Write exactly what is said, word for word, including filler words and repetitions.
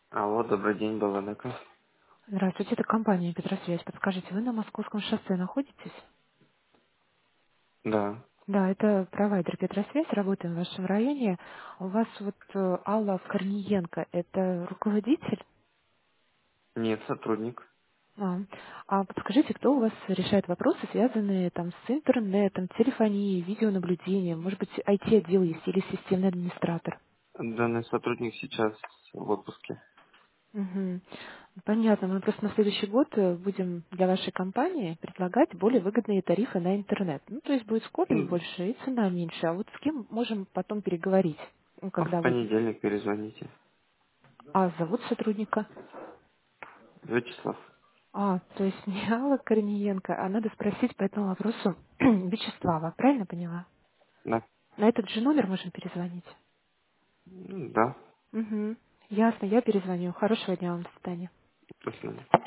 Алло, добрый день, Баланака. Здравствуйте, это компания «Петросвязь». Подскажите, вы на Московском шоссе находитесь? Да. Да, это провайдер «Петросвязь», работаем в вашем районе. У вас вот э, Алла Корниенко, это руководитель? Нет, сотрудник. А, а подскажите, кто у вас решает вопросы, связанные там с интернетом, телефонией, видеонаблюдением? Может быть, ай ти-отдел есть или системный администратор? Данный сотрудник сейчас в отпуске. Мгм. Понятно. Мы просто на следующий год э, будем для вашей компании предлагать более выгодные тарифы на интернет. Ну, то есть будет скорость М, больше и цена меньше. А вот с кем можем потом переговорить, ну, а В когда вы... понедельник перезвоните. А, зовут сотрудника? Вячеслав. А, то есть не Алла Корниенко, а надо спросить по этому вопросу Вячеслава. Правильно поняла? Да. На этот же номер можем перезвонить? М, Да. Угу. Ясно, я перезвоню. Хорошего дня вам, до свидания. До свидания.